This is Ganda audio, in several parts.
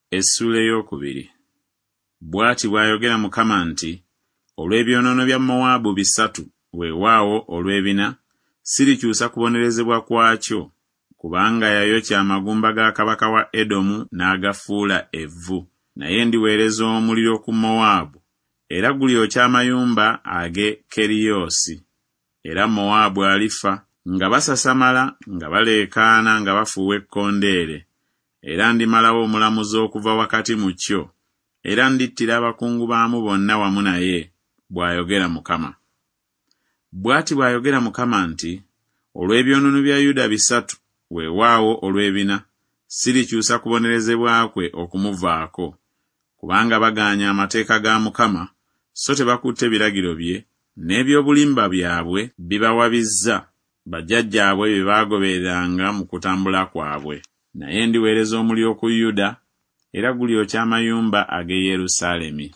Essula ey'okubiri. Bw'ati bw'ayogera Mukama nti, olw'ebyonoono bya Mowaabu bisatu, weewaawo olw'ebina, sirikyusa kubonerezebwa kwakyo, kubanga yayokya amagumba ga kabaka wa Edomu n'agafuula evvu. Naye ndiweereza omuliro ku Mowaabu, era gulyokya amayumba ag'e Keriyoosi. Era Mowaabu alifa, nga basasamala, nga baleekaana, nga bafuuwa ekkondeere. Era ndimalawo omulamuzi okuva wakati mu kyo, era ndittira abakungu baamu bonna wamu naye, bw'ayogera Mukama. Bw'ati bw'ayogera Mukama nti, olw'ebyonoono bya Yuda bisatu, weewaawo olw'ebina, sirikyusa kubonerezebwa kwe okumuvaako, kubanga bagaanya amateeka ga Mukama, so tebakutte biragiro bye, n'ebyobulimba byabwe bibawabizza bajjajjaabwe bye baagobereranga mu kutambula kwabwe. Naye ndiweereza omuliro ku Yuda, era gulyokya amayumba ag'e Yerusaalemi.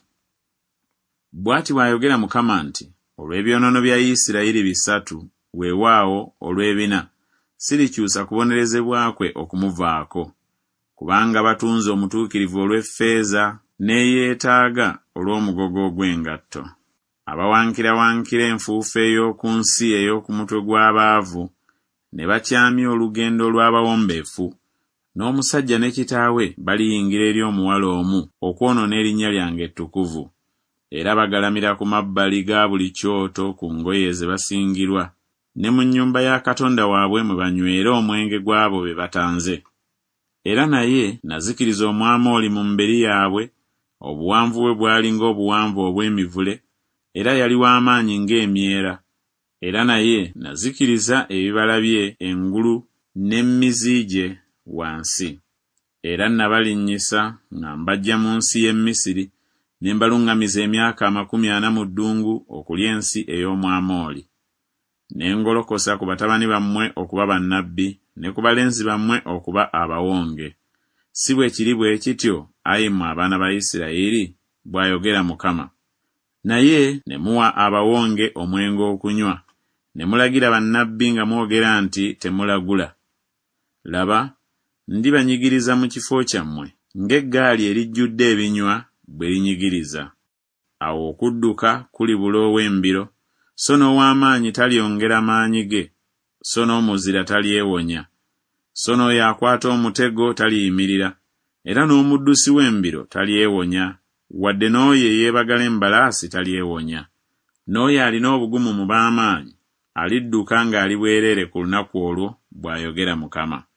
Bw'ati bw'ayogera Mukama nti, olw'ebyonoono bya Isirayiri bisatu, weewaawo olw'ebina, sirikyusa kubonerezebwa kwe okumuvaako, kubanga batunze omutuukirivu olw'effeeza n'eyeetaaga olw'omugogo gw'engatto. Abawankirawankira enfuufu ey'oku nsi ey'oku mutwe gw'abaavu, ne bakyamya olugendo lw'abawombeefu, n'omusajja ne kitaawe baliyingira eri omuwala omu okwonoona erinnya lyange ettukuvu, era bagalamira ku mabbali ga buli kyoto ku ngoye ze basingirwa, ne mu nnyumba ya Katonda waabwe mwe banywera omwenge gw'abo be batanze. Era naye nazikiriza Omwamooli mu mbiri yaabwe, obuwanvu bwe bwali ng'obuwanvu obw'emivule, era yali w'amaanyi ng'emyera. Era naye nazikiriza ebibala bye engulu n'emmizi gye wansi. Era nabalinnyisa nga mbaggya mu nsi y'e Misiri, ne mbaluŋŋamiza emyaka 40 mu ddungu okulya ensi ey'Omwamooli. Ne ngolokosa ku batabani bammwe okuba bannabbi, ne ku balenzi bammwe okuba abawonge. Si bwe kiri bwe kityo, ayi mmwe abaana ba Isirayiri, bw'ayogera Mukama. Naye ne muwa abawonge omwenge okunywa, ne mulagira bannabbi nga mwogera nti temulagula. Laba, ndibanyigiriza mu kifo kyammwe, ng'eggaali erijjudde ebinywa bwe linyigiriza. Awo okudduka kulibula ow'embiro, so n'ow'amaanyi talyongera maanyi ge, so n'omuzira talyewonya, so n'oyo akwata omutego taliyimirira, era n'omuddusi w'embiro talyewonya, wadde n'oyo eyeebagala embalaasi talyewonya. N'oyo alina obugumu mu b'amaanyi alidduka ng'ali bwereere ku lunaku olwo, bw'ayogera Mukama.